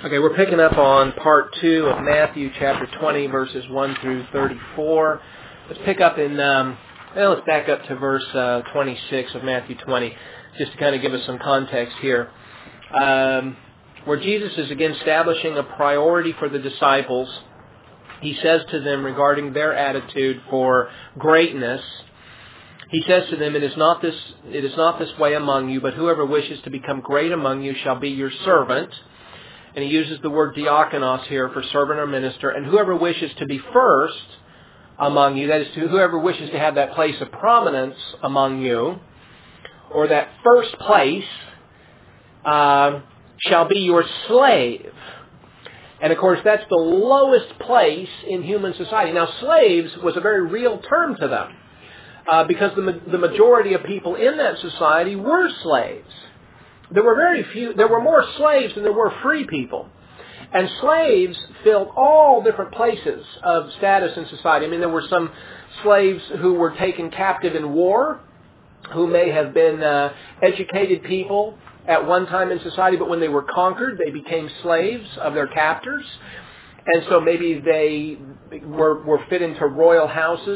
Okay, we're picking up on part 2 of Matthew chapter 20, verses 1 through 34. Let's pick up in, let's back up to verse 26 of Matthew 20, just to kind of give us some context here. Where Jesus is again establishing a priority for the disciples. He says to them regarding their attitude for greatness, he says to them, It is not this way among you, but whoever wishes to become great among you shall be your servant. And he uses the word diakonos here for servant or minister. And whoever wishes to be first among you, that is, whoever wishes to have that place of prominence among you, or that first place, shall be your slave. And of course, that's the lowest place in human society. Now, slaves was a very real term to them, because the majority of people in that society were slaves. There were more slaves than there were free people. And slaves filled all different places of status in society. I mean, there were some slaves who were taken captive in war, who may have been educated people at one time in society, but when they were conquered, they became slaves of their captors. And so maybe they were fit into royal houses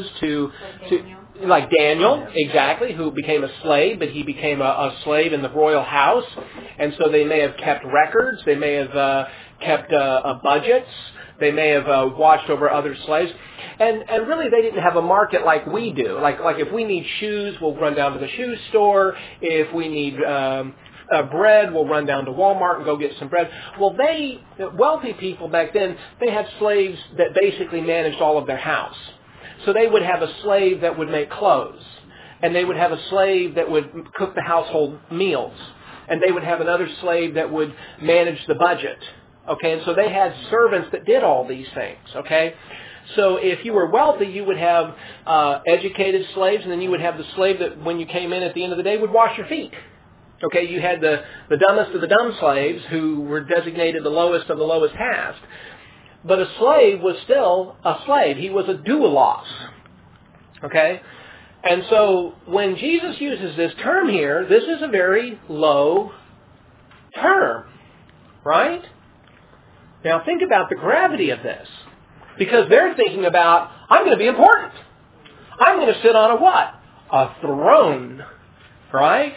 like Daniel, exactly, who became a slave, but he became a slave in the royal house. And so they may have kept records. They may have kept budgets. They may have watched over other slaves. And really, they didn't have a market like we do. Like if we need shoes, we'll run down to the shoe store. If we need bread, we'll run down to Walmart and go get some bread. Well, wealthy people back then, they had slaves that basically managed all of their house. So they would have a slave that would make clothes. And they would have a slave that would cook the household meals. And they would have another slave that would manage the budget. Okay, and so they had servants that did all these things. Okay, so if you were wealthy, you would have educated slaves, and then you would have the slave that when you came in at the end of the day would wash your feet. Okay, you had the dumbest of the dumb slaves who were designated the lowest of the lowest caste. But a slave was still a slave. He was a doulos. Okay? And so when Jesus uses this term here, this is a very low term. Right? Now think about the gravity of this. Because they're thinking about, I'm going to be important. I'm going to sit on a what? A throne. Right?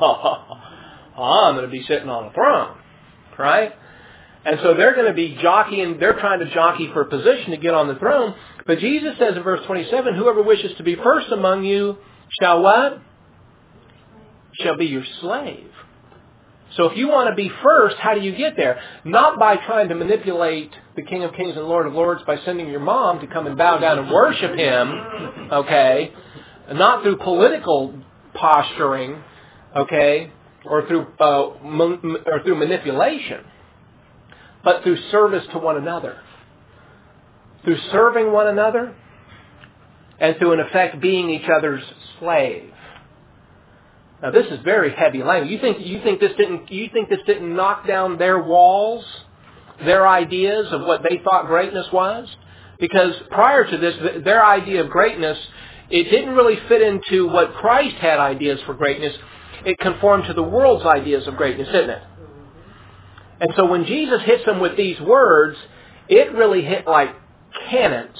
I'm going to be sitting on a throne. Right? And so they're going to be jockeying, they're trying to jockey for a position to get on the throne. But Jesus says in verse 27, whoever wishes to be first among you shall what? Shall be your slave. So if you want to be first, how do you get there? Not by trying to manipulate the King of Kings and Lord of Lords by sending your mom to come and bow down and worship Him, okay? Not through political posturing, okay? Or through manipulation. But through service to one another. Through serving one another, and through, in effect, being each other's slave. Now, this is very heavy language. You think this didn't knock down their walls, their ideas of what they thought greatness was? Because prior to this, their idea of greatness, it didn't really fit into what Christ had ideas for greatness. It conformed to the world's ideas of greatness, didn't it? And so when Jesus hits them with these words, it really hit like cannons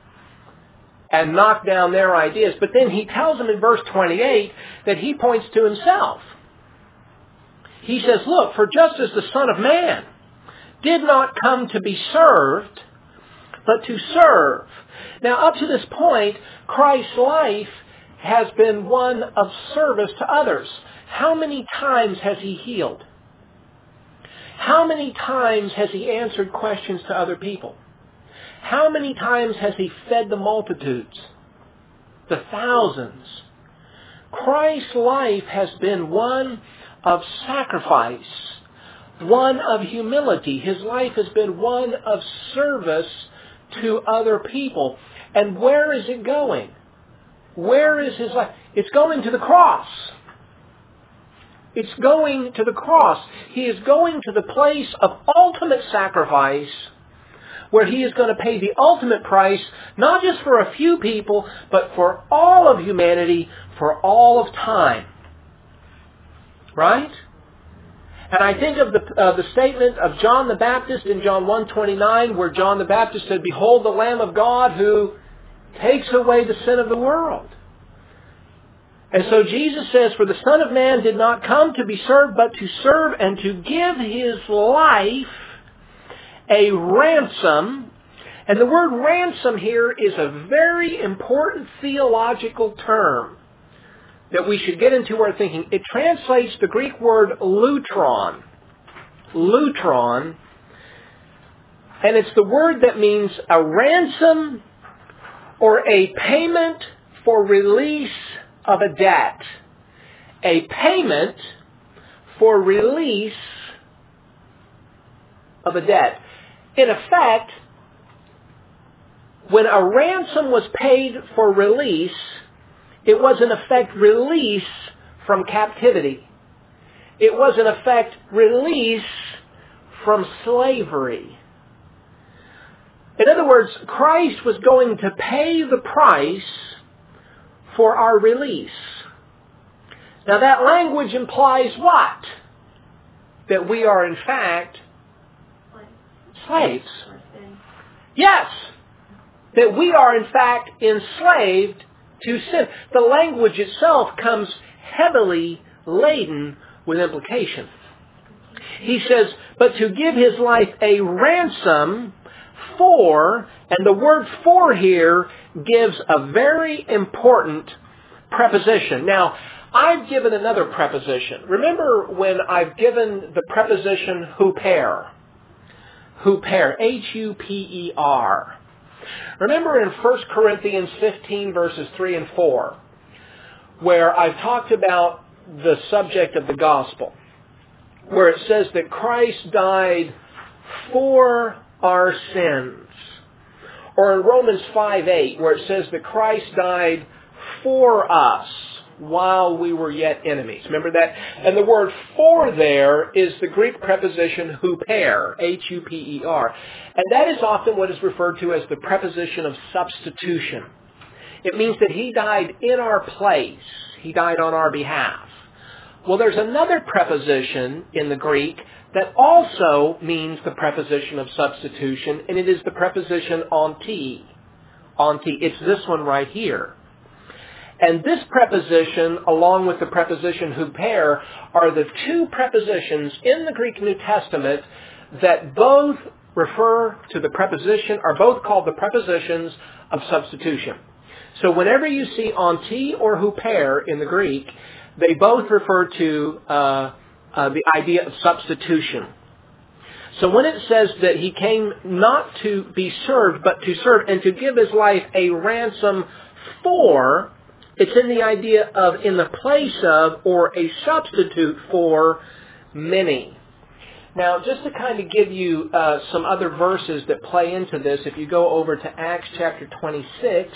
and knocked down their ideas. But then he tells them in verse 28 that he points to himself. He says, look, for just as the Son of Man did not come to be served, but to serve. Now, up to this point, Christ's life has been one of service to others. How many times has he healed? How many times has he answered questions to other people? How many times has he fed the multitudes? The thousands. Christ's life has been one of sacrifice, one of humility. His life has been one of service to other people. And where is it going? Where is his life? It's going to the cross. It's going to the cross. He is going to the place of ultimate sacrifice where he is going to pay the ultimate price, not just for a few people, but for all of humanity, for all of time. Right? And I think of the statement of John the Baptist in John 1:29, where John the Baptist said, "Behold the Lamb of God who takes away the sin of the world." And so Jesus says, "For the Son of Man did not come to be served, but to serve and to give His life a ransom." And the word ransom here is a very important theological term that we should get into our thinking. It translates the Greek word lutron. Lutron. And it's the word that means a ransom or a payment for release of a debt. A payment for release of a debt. In effect, when a ransom was paid for release, it was in effect release from captivity. It was in effect release from slavery. In other words, Christ was going to pay the price for our release. Now that language implies what? That we are in fact slaves. Yes. That we are in fact enslaved to sin. The language itself comes heavily laden with implication. He says, "But to give His life a ransom for," and the word "for" here gives a very important preposition. Now, I've given another preposition. Remember when I've given the preposition huper? Huper, H-U-P-E-R. Remember in 1 Corinthians 15 verses 3 and 4, where I've talked about the subject of the gospel, where it says that Christ died for our sins. Or in Romans 5:8, where it says that Christ died for us while we were yet enemies. Remember that? And the word "for" there is the Greek preposition huper, H-U-P-E-R. And that is often what is referred to as the preposition of substitution. It means that He died in our place. He died on our behalf. Well, there's another preposition in the Greek that also means the preposition of substitution, and it is the preposition onti. Onti. It's this one right here. And this preposition, along with the preposition huper, are the two prepositions in the Greek New Testament that both refer to the preposition, are both called the prepositions of substitution. So whenever you see onti or huper in the Greek, they both refer to the idea of substitution. So when it says that He came not to be served, but to serve and to give His life a ransom for, it's in the idea of in the place of or a substitute for many. Now, just to kind of give you some other verses that play into this, if you go over to Acts chapter 26,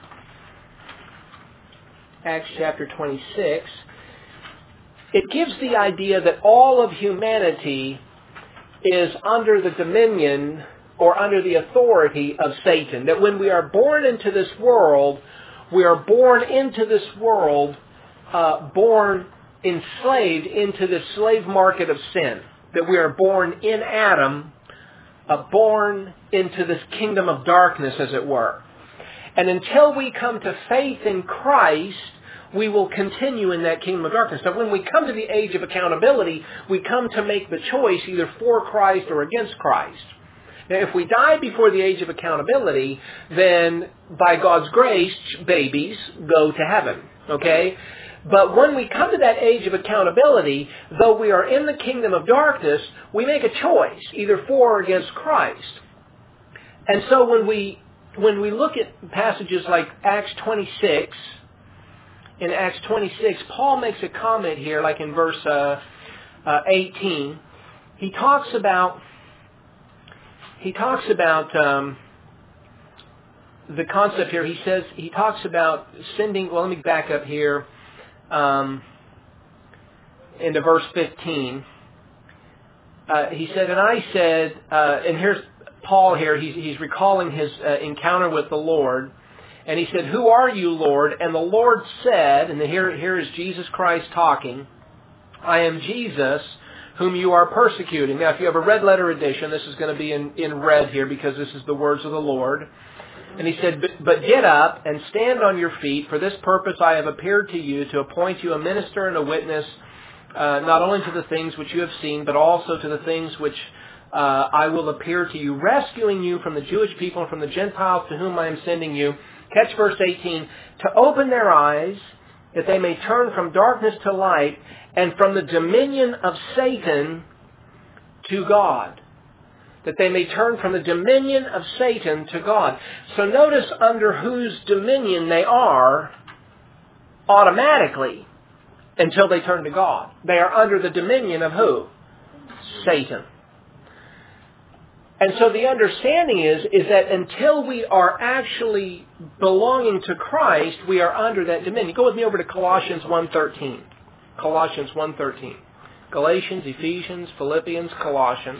Acts chapter 26, it gives the idea that all of humanity is under the dominion or under the authority of Satan. That when we are born into this world, we are born into this world, born enslaved into the slave market of sin. That we are born in Adam, born into this kingdom of darkness, as it were. And until we come to faith in Christ, we will continue in that kingdom of darkness. Now, when we come to the age of accountability, we come to make the choice either for Christ or against Christ. Now, if we die before the age of accountability, then by God's grace, babies go to heaven. Okay? But when we come to that age of accountability, though we are in the kingdom of darkness, we make a choice, either for or against Christ. And so when we look at passages like Acts 26, in Acts 26, Paul makes a comment here, like in verse 18. He talks about the concept here. He talks about sending. Well, let me back up here into verse 15. He said, and I said, and here's Paul here. He's recalling his encounter with the Lord. And he said, "Who are you, Lord?" And the Lord said, and here is Jesus Christ talking, "I am Jesus, whom you are persecuting. Now, if you have a red letter edition, this is going to be in red here because this is the words of the Lord. And he said, but get up and stand on your feet. For this purpose I have appeared to you, to appoint you a minister and a witness, not only to the things which you have seen, but also to the things which I will appear to you, rescuing you from the Jewish people and from the Gentiles to whom I am sending you. Catch verse 18. To open their eyes, that they may turn from darkness to light, and from the dominion of Satan to God. That they may turn from the dominion of Satan to God. So notice under whose dominion they are automatically until they turn to God. They are under the dominion of who? Satan. And so the understanding is that until we are actually belonging to Christ, we are under that dominion. Go with me over to Colossians 1:13. Colossians 1:13. Galatians, Ephesians, Philippians, Colossians.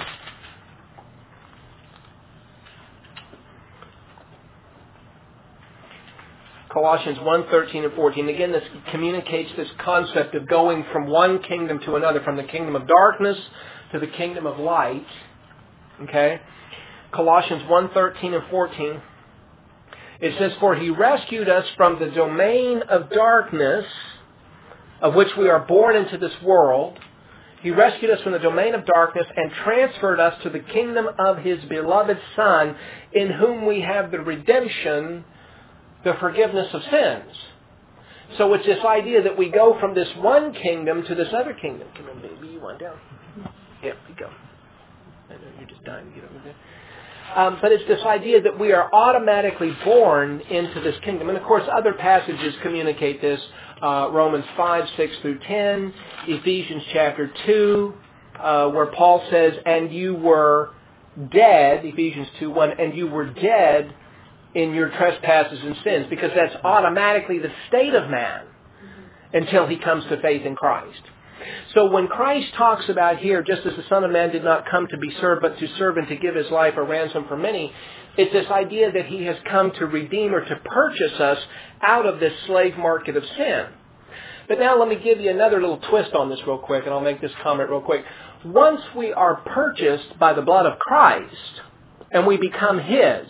Colossians 1:13 and 14. Again, this communicates this concept of going from one kingdom to another, from the kingdom of darkness to the kingdom of light. Okay? Colossians 1:13 and 14. It says, for he rescued us from the domain of darkness, of which we are born into this world. He rescued us from the domain of darkness and transferred us to the kingdom of his beloved Son, in whom we have the redemption, the forgiveness of sins. So it's this idea that we go from this one kingdom to this other kingdom. Come on, baby, you want down? Yeah, you go. I know you're just dying to get over there. But it's this idea that we are automatically born into this kingdom. And of course, other passages communicate this. Romans 5, 6 through 10, Ephesians chapter 2, where Paul says, and you were dead, Ephesians 2:1, and you were dead in your trespasses and sins, because that's automatically the state of man until he comes to faith in Christ. So when Christ talks about here, just as the Son of Man did not come to be served, but to serve and to give his life a ransom for many, it's this idea that he has come to redeem or to purchase us out of this slave market of sin. But now let me give you another little twist on this real quick, and I'll make this comment real quick. Once we are purchased by the blood of Christ, and we become his,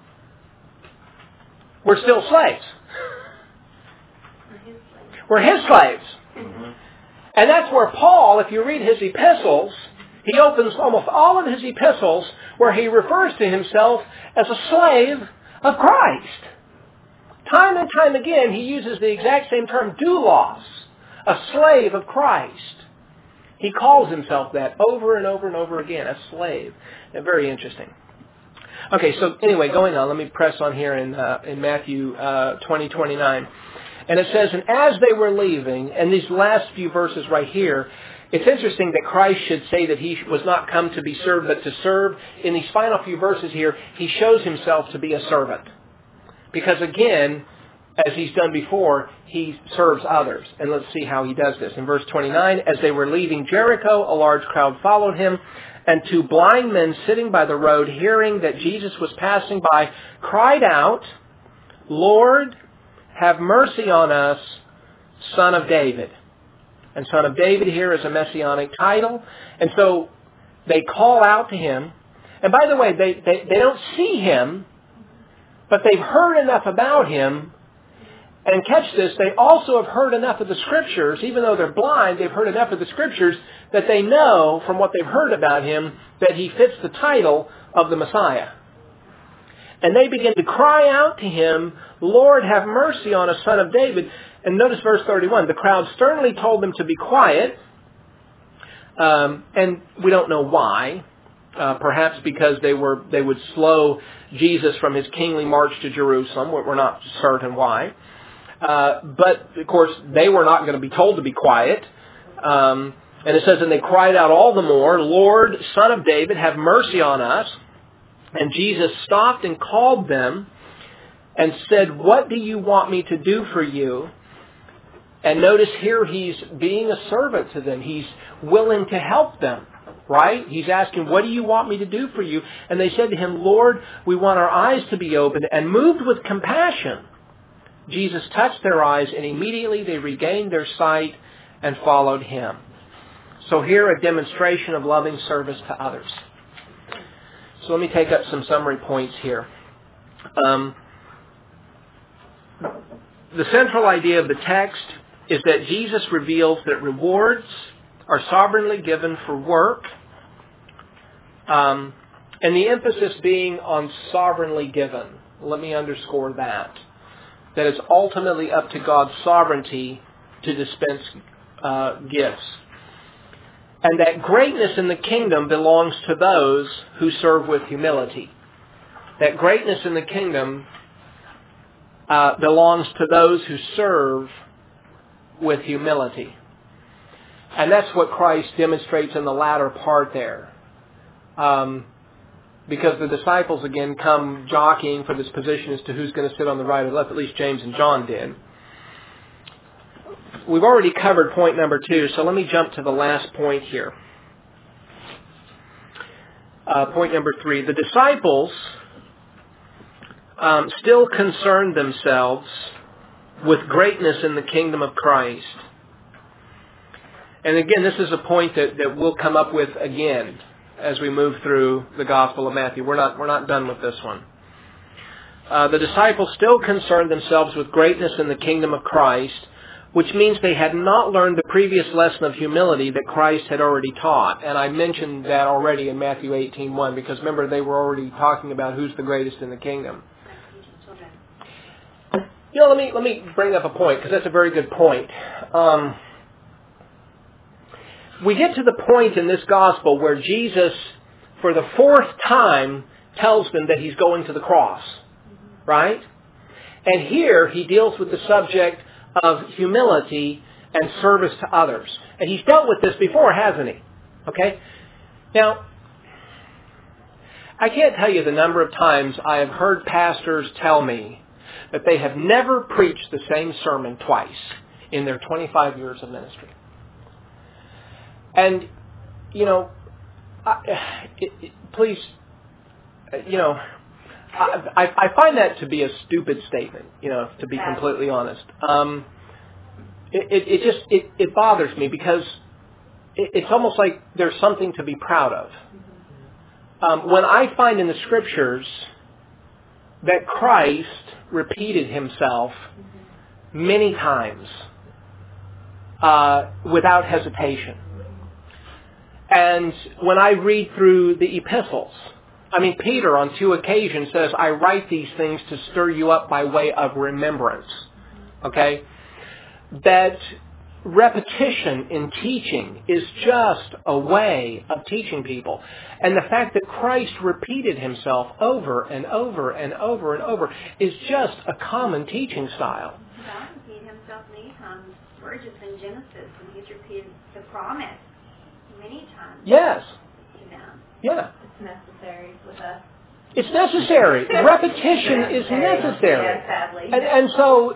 we're still slaves. We're his slaves. Mm-hmm. And that's where Paul, if you read his epistles, he opens almost all of his epistles where he refers to himself as a slave of Christ. Time and time again, he uses the exact same term, doulos, a slave of Christ. He calls himself that over and over and over again, a slave. And very interesting. Okay, so anyway, going on, let me press on here in Matthew 20:29. And it says, and as they were leaving, and these last few verses right here, it's interesting that Christ should say that he was not come to be served, but to serve. In these final few verses here, he shows himself to be a servant. Because again, as he's done before, he serves others. And let's see how he does this. In verse 29, as they were leaving Jericho, a large crowd followed him, and two blind men sitting by the road, hearing that Jesus was passing by, cried out, Lord, have mercy on us, Son of David. And Son of David here is a messianic title. And so they call out to him. And by the way, they don't see him, but they've heard enough about him. And catch this, they also have heard enough of the Scriptures, even though they're blind, they've heard enough of the Scriptures that they know from what they've heard about him that he fits the title of the Messiah. And they begin to cry out to him, Lord, have mercy on us, Son of David. And notice verse 31. The crowd sternly told them to be quiet. And we don't know why. Perhaps because they would slow Jesus from his kingly march to Jerusalem. We're not certain why. But, of course, they were not going to be told to be quiet. And it says, and they cried out all the more, Lord, Son of David, have mercy on us. And Jesus stopped and called them and said, what do you want me to do for you? And notice here he's being a servant to them. He's willing to help them, right? He's asking, what do you want me to do for you? And they said to him, Lord, we want our eyes to be opened. And moved with compassion, Jesus touched their eyes, and immediately they regained their sight and followed him. So here, a demonstration of loving service to others. So let me take up some summary points here. The central idea of the text is that Jesus reveals that rewards are sovereignly given for work, and the emphasis being on sovereignly given. Let me underscore that. That it's ultimately up to God's sovereignty to dispense gifts. And that greatness in the kingdom belongs to those who serve with humility. That greatness in the kingdom belongs to those who serve with humility. And that's what Christ demonstrates in the latter part there. Because the disciples, again, come jockeying for this position as to who's going to sit on the right or left. At least James and John did. We've already covered point number 2, so let me jump to the last point here. Point number 3. The disciples still concerned themselves with greatness in the kingdom of Christ. And again, this is a point that we'll come up with again as we move through the Gospel of Matthew. We're not done with this one. The disciples still concerned themselves with greatness in the kingdom of Christ, which means they had not learned the previous lesson of humility that Christ had already taught. And I mentioned that already in Matthew 18:1, because remember, they were already talking about who's the greatest in the kingdom. Let me bring up a point, because that's a very good point. We get to the point in this gospel where Jesus, for the 4th time, tells them that He's going to the cross. Right? And here He deals with the subject of humility and service to others. And He's dealt with this before, hasn't He? Okay? Now, I can't tell you the number of times I have heard pastors tell me that they have never preached the same sermon twice in their 25 years of ministry. And, please, I find that to be a stupid statement, to be completely honest. It bothers me because it's almost like there's something to be proud of. When I find in the Scriptures that Christ repeated Himself many times without hesitation. And when I read through the epistles, Peter on 2 occasions says, I write these things to stir you up by way of remembrance. Okay? That repetition in teaching is just a way of teaching people. And the fact that Christ repeated Himself over and over and over and over is just a common teaching style. God repeated Himself many times. We're just in Genesis, and He's repeated the promise many times. Yes. To them. Yeah. It's necessary with us. It's necessary. Repetition is necessary. Yes, sadly. And so,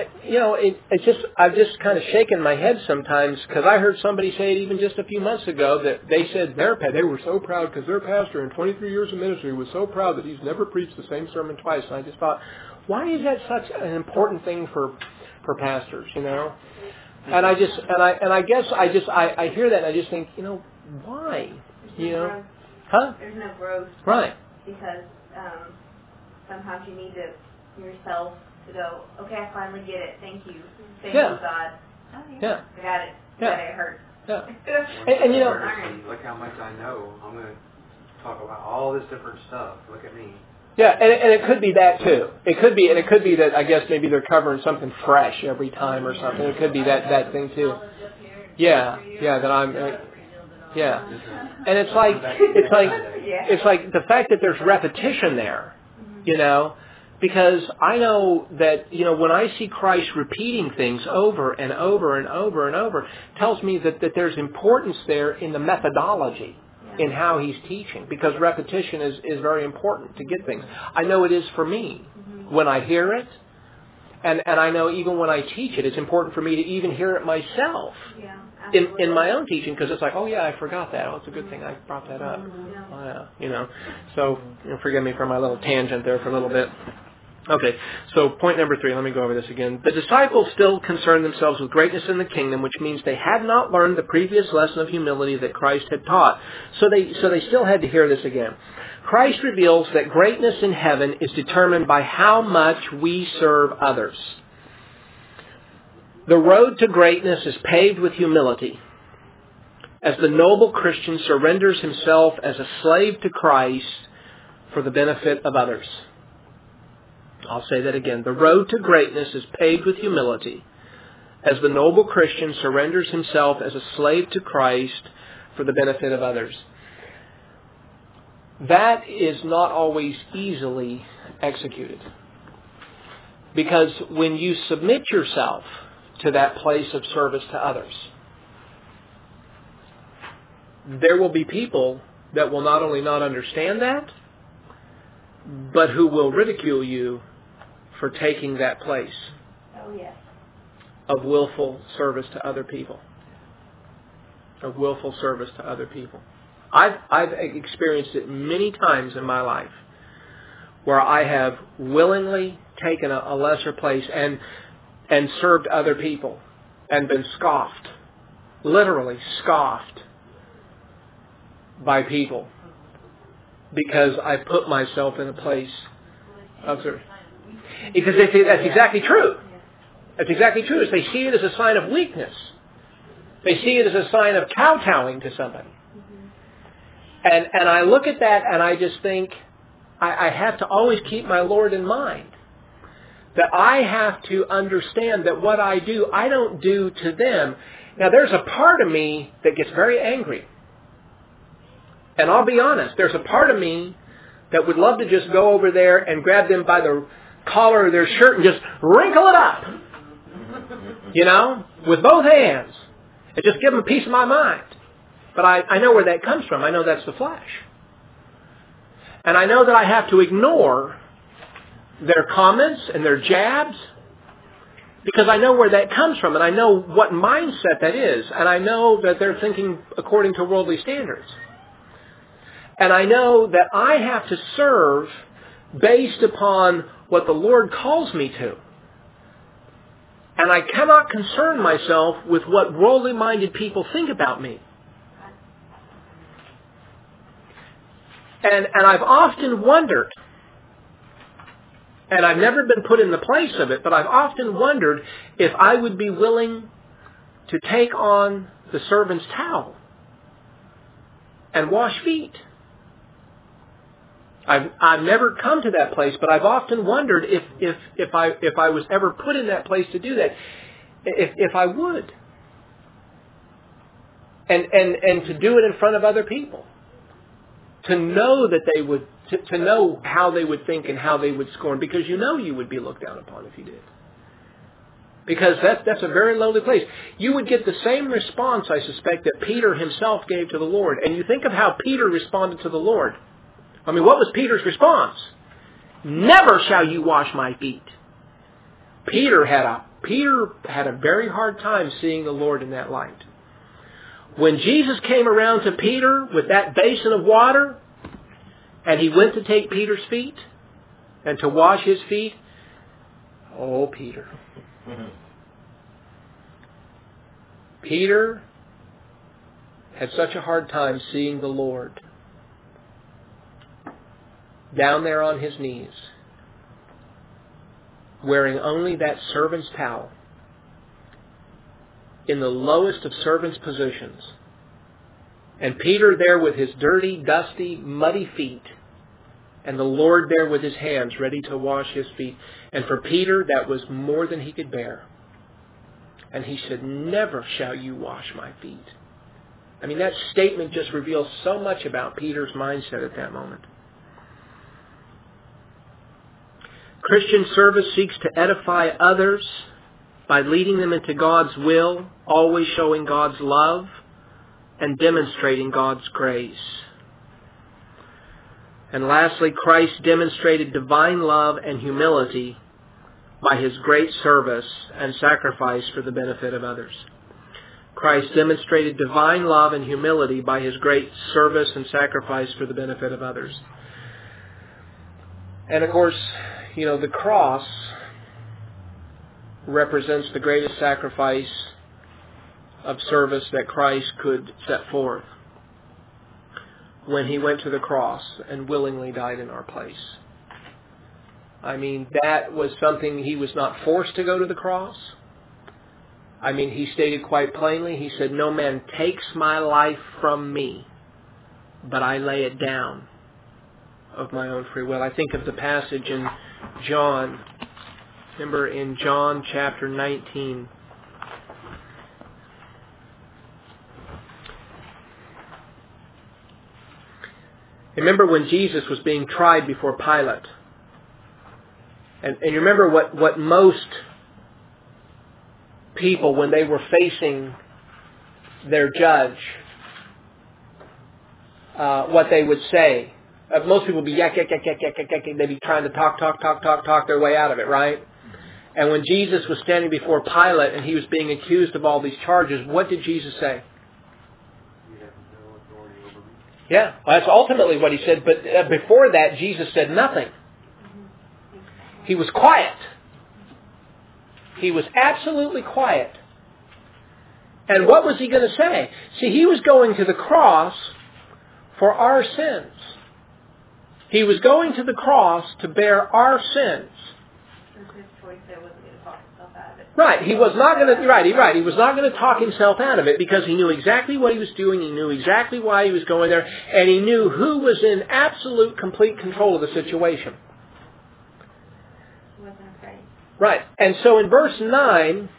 I've just kind of shaken my head sometimes because I heard somebody say it even just a few months ago that they said they were so proud because their pastor in 23 years of ministry was so proud that he's never preached the same sermon twice. And I just thought, why is that such an important thing for pastors, And I hear that and I just think, why? Huh? There's no growth. Right. Because sometimes you need yourself to go, okay, I finally get it. Thank you. Thank you, God. Oh, yeah. I got it. Yeah. It hurts. Yeah. and look how much I know. I'm going to talk about all this different stuff. Look at me. Yeah, and it could be that too. It could be that I guess maybe they're covering something fresh every time or something. It could be that thing too. Yeah, that I'm. Yeah, and it's like the fact that there's repetition there, because I know that when I see Christ repeating things over and over and over and over, tells me that there's importance there in the methodology. In how He's teaching, because repetition is very important to get things. I know it is for me when I hear it, and I know even when I teach it, it's important for me to even hear it myself in my own teaching, because it's like, oh yeah, I forgot that. Oh, it's a good thing I brought that up. Oh, yeah, So forgive me for my little tangent there for a little bit. Okay, so point number 3, let me go over this again. The disciples still concerned themselves with greatness in the kingdom, which means they had not learned the previous lesson of humility that Christ had taught. So they still had to hear this again. Christ reveals that greatness in heaven is determined by how much we serve others. The road to greatness is paved with humility, as the noble Christian surrenders himself as a slave to Christ for the benefit of others. I'll say that again. The road to greatness is paved with humility, as the noble Christian surrenders himself as a slave to Christ for the benefit of others. That is not always easily executed. Because when you submit yourself to that place of service to others, there will be people that will not only not understand that, but who will ridicule you for taking that place of willful service to other people. Of willful service to other people. I've experienced it many times in my life where I have willingly taken a lesser place and served other people and been scoffed, literally scoffed by people because I put myself in a place of service. Because that's exactly true. That's exactly true. They see it as a sign of weakness. They see it as a sign of kowtowing to somebody. And I look at that and I just think, I have to always keep my Lord in mind. That I have to understand that what I do, I don't do to them. Now there's a part of me that gets very angry. And I'll be honest, there's a part of me that would love to just go over there and grab them by the collar of their shirt and just wrinkle it up. You know, with both hands. And just give them a piece of my mind. But I know where that comes from. I know that's the flesh. And I know that I have to ignore their comments and their jabs because I know where that comes from and I know what mindset that is. And I know that they're thinking according to worldly standards. And I know that I have to serve based upon what the Lord calls me to. And I cannot concern myself with what worldly minded people think about me. And I've often wondered, and I've never been put in the place of it, but I've often wondered if I would be willing to take on the servant's towel and wash feet. I've never come to that place, but I've often wondered if I was ever put in that place to do that, if I would. And to do it in front of other people. To know that they would, to know how they would think and how they would scorn, because you know you would be looked down upon if you did. Because that's a very lowly place. You would get the same response, I suspect, that Peter himself gave to the Lord. And you think of how Peter responded to the Lord. I mean, what was Peter's response? Never shall you wash my feet. Peter had a very hard time seeing the Lord in that light. When Jesus came around to Peter with that basin of water, and he went to take Peter's feet and to wash his feet, oh, Peter. Peter had such a hard time seeing the Lord down there on his knees, wearing only that servant's towel, in the lowest of servants' positions. And Peter there with his dirty, dusty, muddy feet. And the Lord there with his hands ready to wash his feet. And for Peter, that was more than he could bear. And he said, never shall you wash my feet. I mean, that statement just reveals so much about Peter's mindset at that moment. Christian service seeks to edify others by leading them into God's will, always showing God's love, and demonstrating God's grace. And lastly, Christ demonstrated divine love and humility by his great service and sacrifice for the benefit of others. Christ demonstrated divine love and humility by his great service and sacrifice for the benefit of others. And of course, the cross represents the greatest sacrifice of service that Christ could set forth when He went to the cross and willingly died in our place. I mean, that was something He was not forced to go to the cross. I mean, He stated quite plainly, He said, "No man takes my life from me, but I lay it down of my own free will." I think of the passage in John. Remember in John chapter 19. Remember when Jesus was being tried before Pilate. And you remember what most people, when they were facing their judge, what they would say. Most people would be yak. They'd be trying to talk their way out of it, right? And when Jesus was standing before Pilate and He was being accused of all these charges, what did Jesus say? You have no authority over me. Yeah, well, that's ultimately what He said. But before that, Jesus said nothing. He was quiet. He was absolutely quiet. And what was He going to say? See, He was going to the cross for our sins. He was going to the cross to bear our sins. Right, He was not going to. Right, He was not going to talk Himself out of it because He knew exactly what He was doing. He knew exactly why He was going there, and He knew who was in absolute, complete control of the situation. Right, and so in verse 9,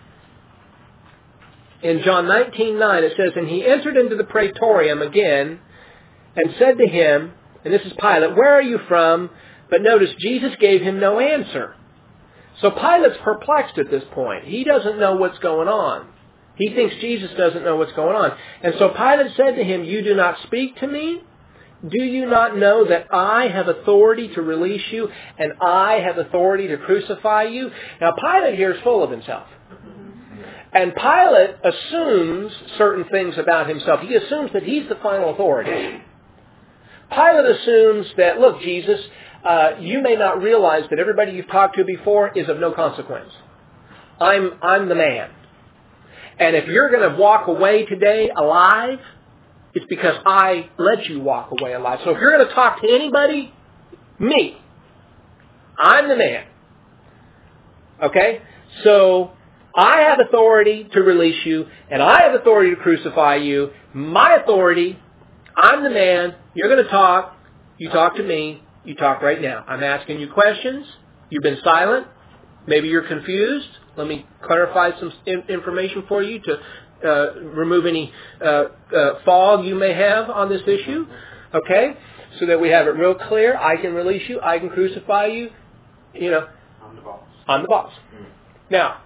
in John 19:9, it says, "And He entered into the praetorium again, and said to him," and this is Pilate, "Where are you from?" But notice, Jesus gave him no answer. So Pilate's perplexed at this point. He doesn't know what's going on. He thinks Jesus doesn't know what's going on. And so Pilate said to him, "You do not speak to me? Do you not know that I have authority to release you and I have authority to crucify you?" Now Pilate here is full of himself. And Pilate assumes certain things about himself. He assumes that he's the final authority. Pilate assumes that, look, Jesus, you may not realize that everybody you've talked to before is of no consequence. I'm the man. And if you're going to walk away today alive, it's because I let you walk away alive. So if you're going to talk to anybody, me. I'm the man. Okay? So I have authority to release you, and I have authority to crucify you. My authority, I'm the man. You're going to talk. You talk to me. You talk right now. I'm asking you questions. You've been silent. Maybe you're confused. Let me clarify some information for you to remove any fog you may have on this issue. Okay? So that we have it real clear. I can release you. I can crucify you. You know. I'm the boss. I'm the boss. Now,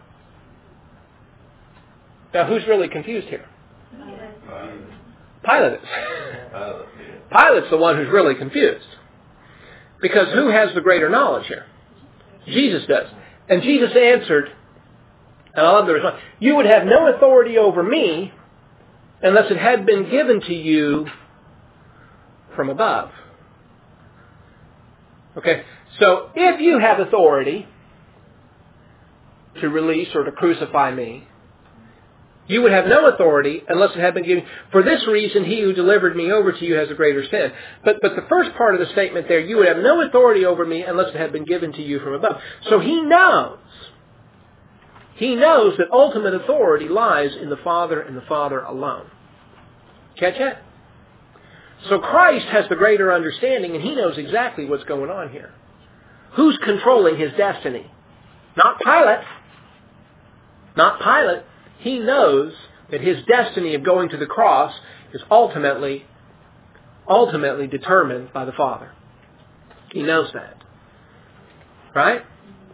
who's really confused here? Pilate is. Pilate's the one who's really confused. Because who has the greater knowledge here? Jesus does. And Jesus answered, and I love the response, "You would have no authority over me unless it had been given to you from above." Okay, so if you have authority to release or to crucify me, you would have no authority unless it had been given. For this reason, he who delivered me over to you has a greater sin. But the first part of the statement there, you would have no authority over me unless it had been given to you from above. So he knows that ultimate authority lies in the Father and the Father alone. Catch that? So Christ has the greater understanding, and he knows exactly what's going on here. Who's controlling his destiny? Not Pilate. Not Pilate. He knows that his destiny of going to the cross is ultimately determined by the Father. He knows that. Right?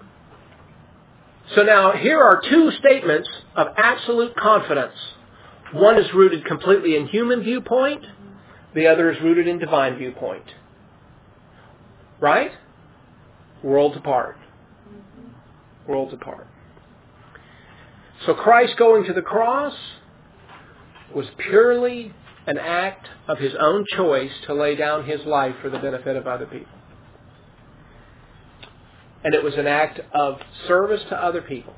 So now, here are two statements of absolute confidence. One is rooted completely in human viewpoint. The other is rooted in divine viewpoint. Right? Worlds apart. Worlds apart. So Christ going to the cross was purely an act of his own choice to lay down his life for the benefit of other people. And it was an act of service to other people.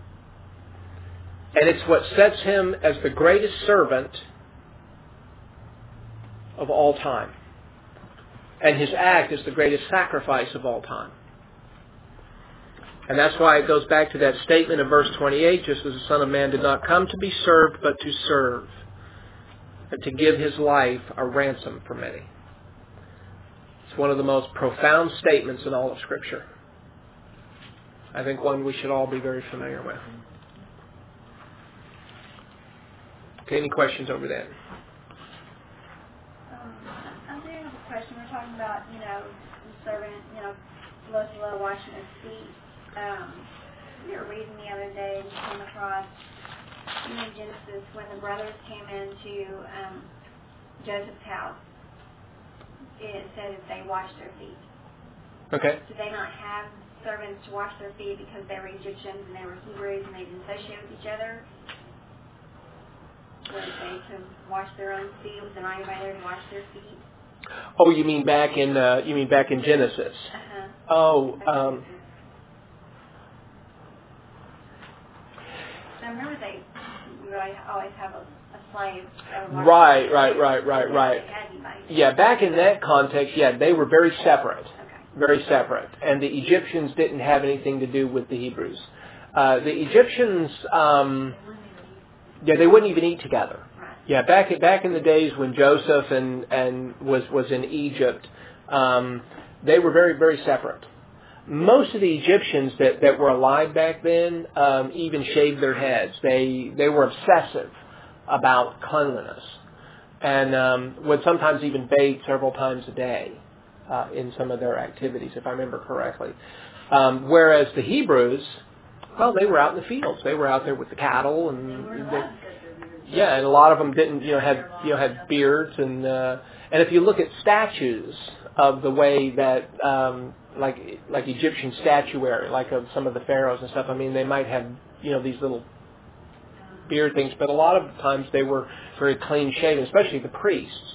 And it's what sets him as the greatest servant of all time. And his act is the greatest sacrifice of all time. And that's why it goes back to that statement in verse 28, just as the Son of Man did not come to be served, but to serve, and to give his life a ransom for many. It's one of the most profound statements in all of Scripture. I think one we should all be very familiar with. Okay, any questions over there? I do have a question. We're talking about, the servant, below washing his feet. We were reading the other day and came across in Genesis when the brothers came into Joseph's house. It said that they washed their feet. Okay. Did they not have servants to wash their feet because they were Egyptians and they were Hebrews and they didn't associate with each other? Were they to wash their own feet? Was there not anybody there to wash their feet? Oh, you mean back in Genesis? Uh-huh. I remember they always have a slave. Right. Yeah, back in that context, they were very separate. Okay. Very separate. And the Egyptians didn't have anything to do with the Hebrews. The Egyptians, they wouldn't even eat together. Right. Yeah, back in the days when Joseph and was in Egypt, they were very, very separate. Most of the Egyptians that were alive back then even shaved their heads. They were obsessive about cleanliness, and would sometimes even bathe several times a day in some of their activities, if I remember correctly. Whereas the Hebrews, they were out in the fields. They were out there with the cattle, and and a lot of them didn't, had beards, and if you look at statues of the way that like Egyptian statuary, like of some of the pharaohs and stuff, they might have these little beard things, but a lot of times they were very clean shaven, especially the priests.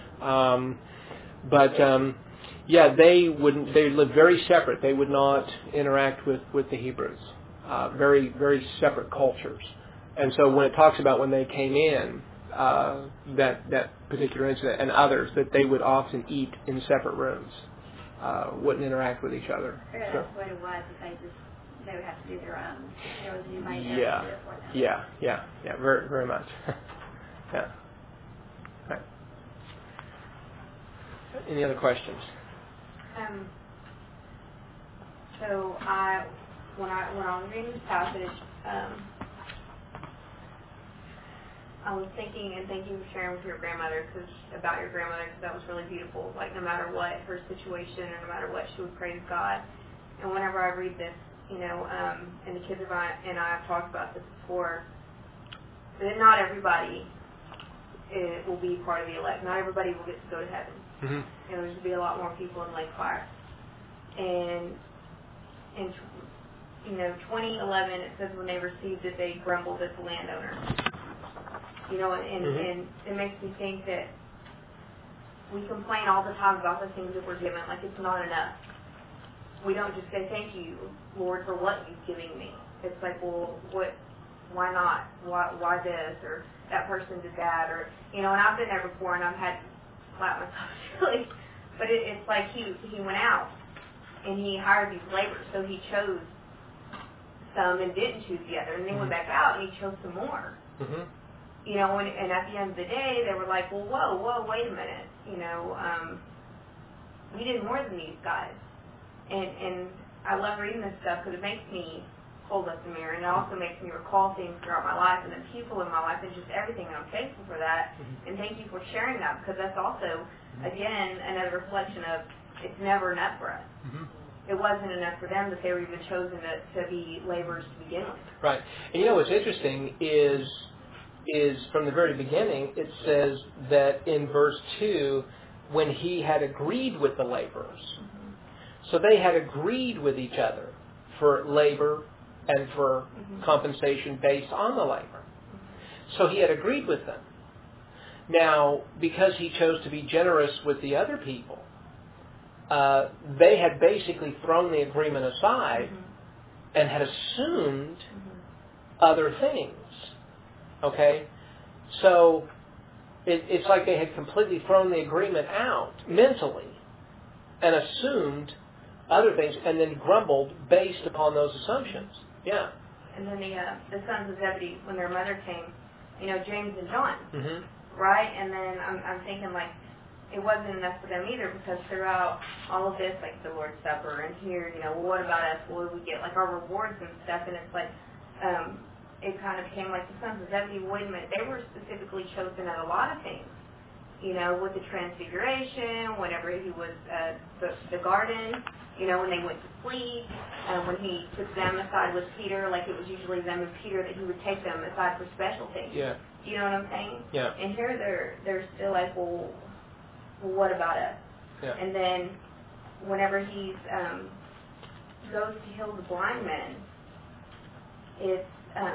They lived very separate. They would not interact with the Hebrews. Very, very separate cultures. And so when it talks about when they came in, that particular incident and others, that they would often eat in separate rooms, wouldn't interact with each other. That's what it was. They would have to do their own. There was anybody there to do it for them. Yeah, very, very much. Yeah. Right. Any other questions? So when I was reading this passage, I was thinking, and thank you for sharing with your grandmother, about your grandmother, because that was really beautiful. Like, no matter what her situation, or no matter what, she would praise God. And whenever I read this, and the kids and I have talked about this before, that not everybody will be part of the elect. Not everybody will get to go to heaven. Mm-hmm. And there's going to be a lot more people in lake fire. And in 2011, it says when they received it, they grumbled at the landowner. And it makes me think that we complain all the time about the things that we're given, like it's not enough. We don't just say, thank you, Lord, for what you've given me. It's like, well, why not? Why this? Or that person did that? Or, and I've been there before, and I've had to slap myself silly. But it's like he went out, and he hired these laborers, so he chose some and didn't choose the other, and then went back out, and he chose some more. Mm-hmm. And at the end of the day, they were like, well, whoa, wait a minute. We did more than these guys. And I love reading this stuff because it makes me hold up the mirror, and it also makes me recall things throughout my life and the people in my life and just everything, and I'm thankful for that. Mm-hmm. And thank you for sharing that, because that's also, again, another reflection of it's never enough for us. Mm-hmm. It wasn't enough for them that they were even chosen to be laborers to begin with. Right. And what's interesting is from the very beginning, it says that in verse 2, when he had agreed with the laborers. Mm-hmm. So they had agreed with each other for labor and for compensation based on the labor. Mm-hmm. So he had agreed with them. Now, because he chose to be generous with the other people, they had basically thrown the agreement aside and had assumed other things. Okay? So it's like they had completely thrown the agreement out mentally and assumed other things and then grumbled based upon those assumptions. Yeah. And then the sons of Zebedee, when their mother came, James and John, right? And then I'm thinking, like, it wasn't enough for them either, because throughout all of this, like the Lord's Supper and here, well, what about us? What do we get? Like our rewards and stuff. And it's like, it kind of came like the sons of Zebedee, wait a minute, they were specifically chosen at a lot of things. With the transfiguration, whenever he was the garden, when they went to sleep, when he took them aside with Peter, like it was usually them and Peter that he would take them aside for special things. Yeah. Do you know what I'm saying? Yeah. And here they're still like, well, what about us? Yeah. And then whenever he goes to heal the blind men, it's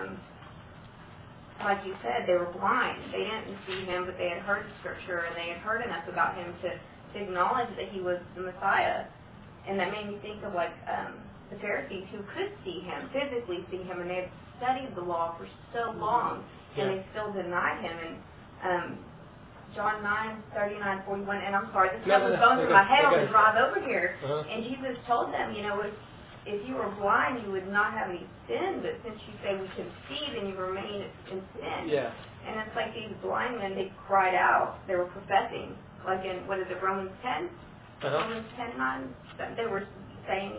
like you said, they were blind. They didn't see him, but they had heard the scripture and they had heard enough about him to acknowledge that he was the Messiah. And that made me think of like the Pharisees who could see him, physically see him, and they had studied the law for so long, and they still denied him. And John 9:39, 41, and I'm sorry, this stuff was going through my head on the drive over here. And Jesus told them, if you were blind, you would not have any sin, but since you say we can see, then you remain in sin. Yeah. And it's like these blind men, they cried out, they were professing, like in, Romans 10? Romans 10:9, they were saying,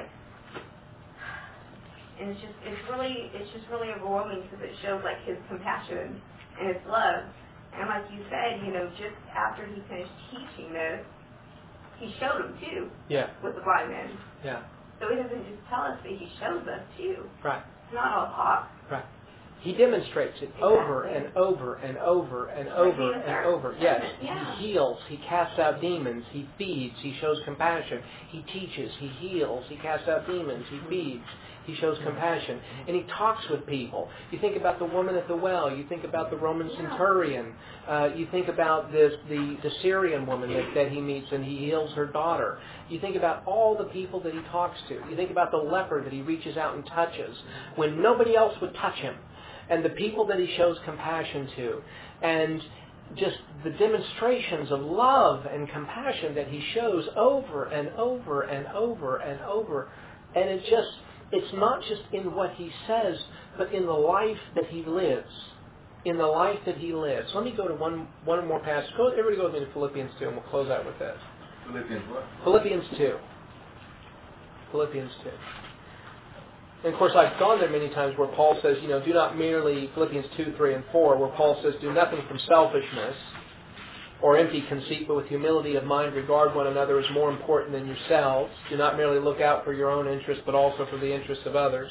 and it's just really overwhelming, because it shows like his compassion and his love. And like you said, just after he finished teaching this, he showed them too. Yeah. With the blind men. Yeah. So he doesn't just tell us, but he shows us too. Right. It's not all talk. Right. He demonstrates it over and over and over and over and over. Yes. Yeah. He heals. He casts out demons. He feeds. He shows compassion. He teaches. He heals. He casts out demons. He feeds. He shows compassion. And he talks with people. You think about the woman at the well. You think about the Roman centurion. You think about the Syrian woman that he meets and he heals her daughter. You think about all the people that he talks to. You think about the leper that he reaches out and touches when nobody else would touch him. And the people that he shows compassion to. And just the demonstrations of love and compassion that he shows over and over and over and over. And it's not just in what he says, but in the life that he lives. In the life that he lives. Let me go to one more passage. Everybody go with me to Philippians 2, and we'll close out with this. Philippians what? Philippians 2. Philippians 2. And of course, I've gone there many times where Paul says, do not merely, Philippians 2, 3, and 4, where Paul says, do nothing from selfishness or empty conceit, but with humility of mind regard one another as more important than yourselves. Do not merely look out for your own interests, but also for the interests of others.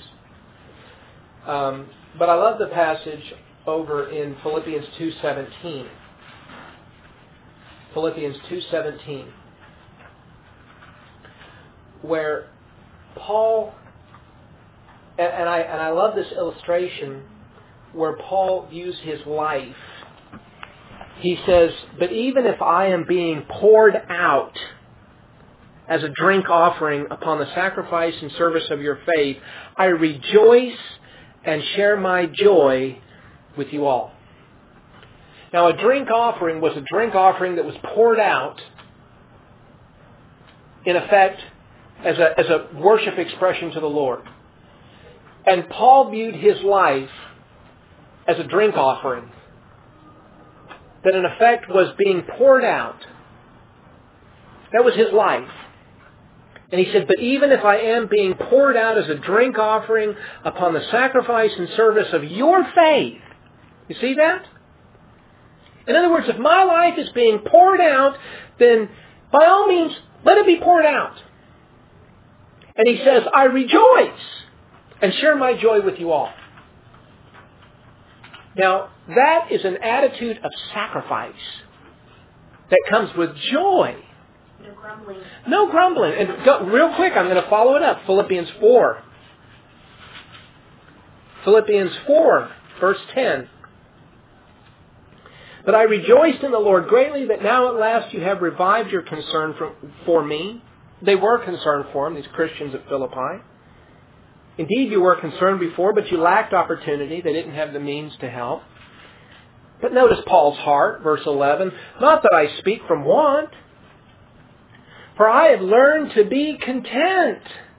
But I love the passage over in Philippians 2:17. Philippians 2:17, where Paul, and I love this illustration where Paul views his life. He says, but even if I am being poured out as a drink offering upon the sacrifice and service of your faith, I rejoice and share my joy with you all. Now, a drink offering was a drink offering that was poured out, in effect, as a worship expression to the Lord. And Paul viewed his life as a drink offering that in effect was being poured out. That was his life. And he said, but even if I am being poured out as a drink offering upon the sacrifice and service of your faith, you see that? In other words, if my life is being poured out, then by all means, let it be poured out. And he says, I rejoice and share my joy with you all. Now, that is an attitude of sacrifice that comes with joy. No grumbling. No grumbling. And real quick, I'm going to follow it up. Philippians 4. Philippians 4, verse 10. But I rejoiced in the Lord greatly that now at last you have revived your concern for me. They were concerned for him, these Christians at Philippi. Indeed, you were concerned before, but you lacked opportunity. They didn't have the means to help. But notice Paul's heart, verse 11. Not that I speak from want, for I have learned to be content.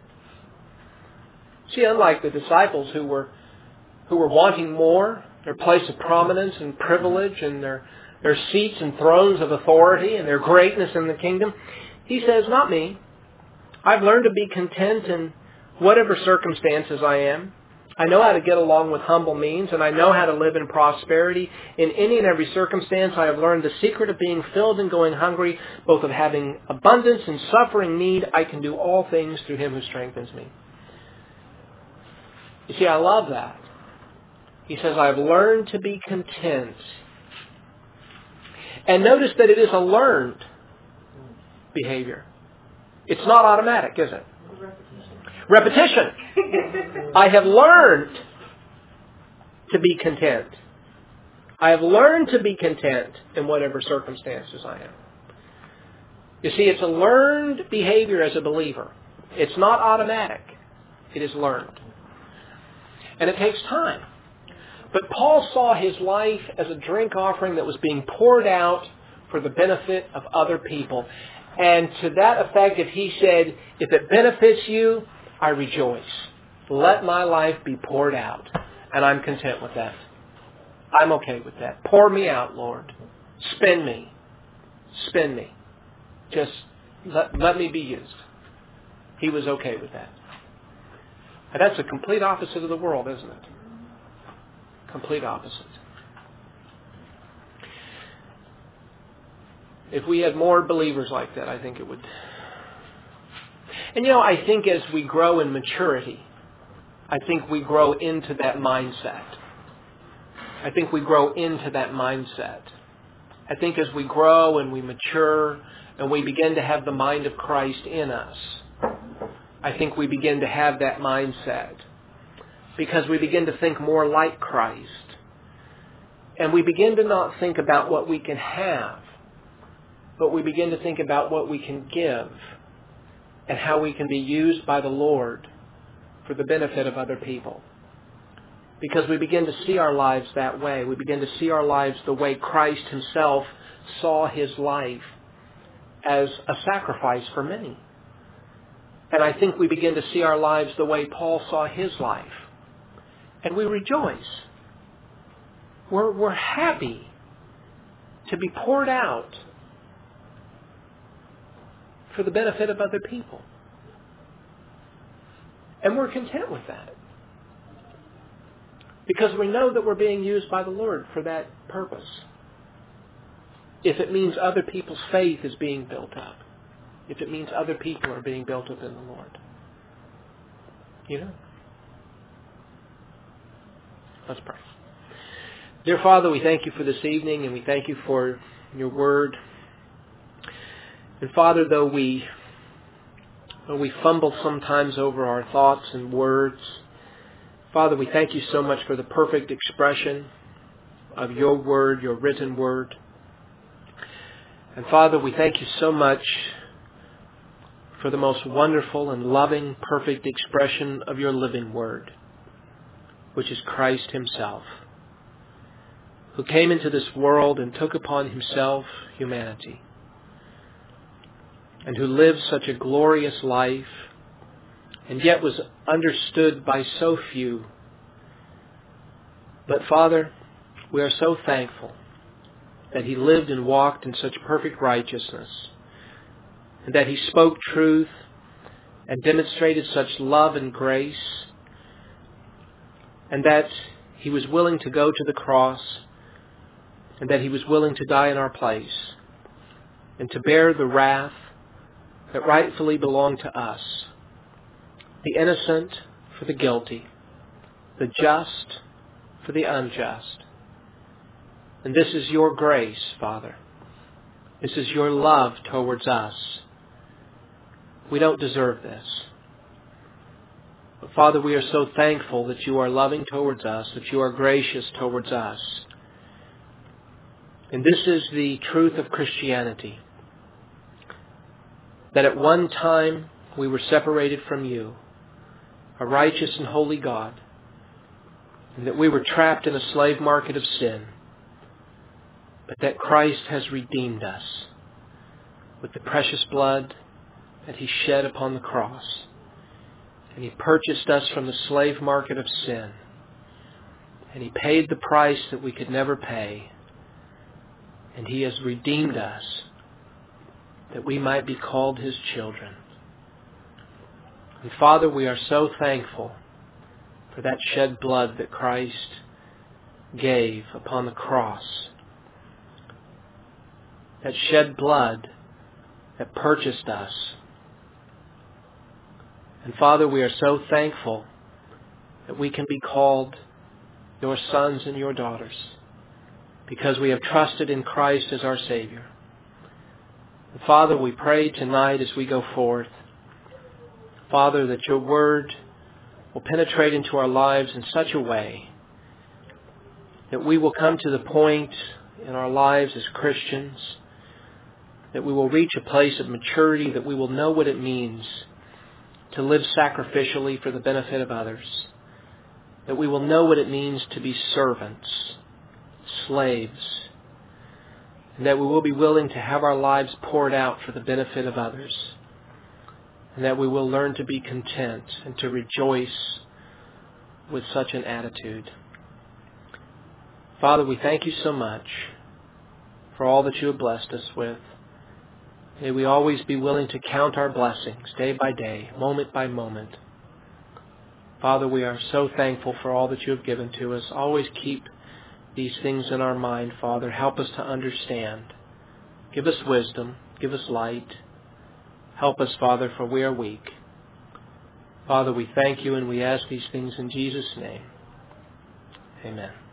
See, unlike the disciples who were wanting more, their place of prominence and privilege and their seats and thrones of authority and their greatness in the kingdom, he says, not me. I've learned to be content in whatever circumstances I am. I know how to get along with humble means, and I know how to live in prosperity. In any and every circumstance, I have learned the secret of being filled and going hungry, both of having abundance and suffering need. I can do all things through Him who strengthens me. You see, I love that. He says, I've learned to be content. And notice that it is a learned behavior. It's not automatic, is it? Repetition. I have learned to be content. I have learned to be content in whatever circumstances I am. You see, it's a learned behavior as a believer. It's not automatic. It is learned. And it takes time. But Paul saw his life as a drink offering that was being poured out for the benefit of other people. And to that effect, if he said, if it benefits you, I rejoice. Let my life be poured out. And I'm content with that. I'm okay with that. Pour me out, Lord. Spend me. Spend me. Just let me be used. He was okay with that. And that's the complete opposite of the world, isn't it? Complete opposite. If we had more believers like that, I think it would. And I think as we grow in maturity, I think we grow into that mindset. I think we grow into that mindset. I think as we grow and we mature and we begin to have the mind of Christ in us, I think we begin to have that mindset. Because we begin to think more like Christ. And we begin to not think about what we can have, but we begin to think about what we can give and how we can be used by the Lord for the benefit of other people. Because we begin to see our lives that way. We begin to see our lives the way Christ Himself saw His life, as a sacrifice for many. And I think we begin to see our lives the way Paul saw his life. And we rejoice. We're happy to be poured out for the benefit of other people. And we're content with that. Because we know that we're being used by the Lord for that purpose. If it means other people's faith is being built up. If it means other people are being built up in the Lord. Let's pray. Dear Father, we thank You for this evening, and we thank You for Your Word. And Father, though we fumble sometimes over our thoughts and words, Father, we thank You so much for the perfect expression of Your Word, Your written Word. And Father, we thank You so much for the most wonderful and loving, perfect expression of Your living Word, which is Christ Himself, who came into this world and took upon Himself humanity, and who lived such a glorious life, and yet was understood by so few. But Father, we are so thankful that He lived and walked in such perfect righteousness, and that He spoke truth and demonstrated such love and grace, and that He was willing to go to the cross, and that He was willing to die in our place, and to bear the wrath that rightfully belonged to us, the innocent for the guilty, the just for the unjust. And this is Your grace, Father. This is Your love towards us. We don't deserve this. But Father, we are so thankful that You are loving towards us, that You are gracious towards us. And this is the truth of Christianity. that at one time we were separated from you, a righteous and holy God, and that we were trapped in a slave market of sin, but that Christ has redeemed us with the precious blood that He shed upon the cross. And He purchased us from the slave market of sin. And He paid the price that we could never pay. And He has redeemed us that we might be called His children. And Father, we are so thankful for that shed blood that Christ gave upon the cross. That shed blood that purchased us. And Father, we are so thankful that we can be called your sons and your daughters because we have trusted in Christ as our Savior. And Father, we pray tonight as we go forth, Father, that your word will penetrate into our lives in such a way that we will come to the point in our lives as Christians that we will reach a place of maturity, that we will know what it means to live sacrificially for the benefit of others, that we will know what it means to be servants, slaves, and that we will be willing to have our lives poured out for the benefit of others, and that we will learn to be content and to rejoice with such an attitude. Father, we thank you so much for all that you have blessed us with. May we always be willing to count our blessings day by day, moment by moment. Father, we are so thankful for all that you have given to us. Always keep these things in our mind, Father. Help us to understand. Give us wisdom. Give us light. Help us, Father, for we are weak. Father, we thank you and we ask these things in Jesus' name. Amen.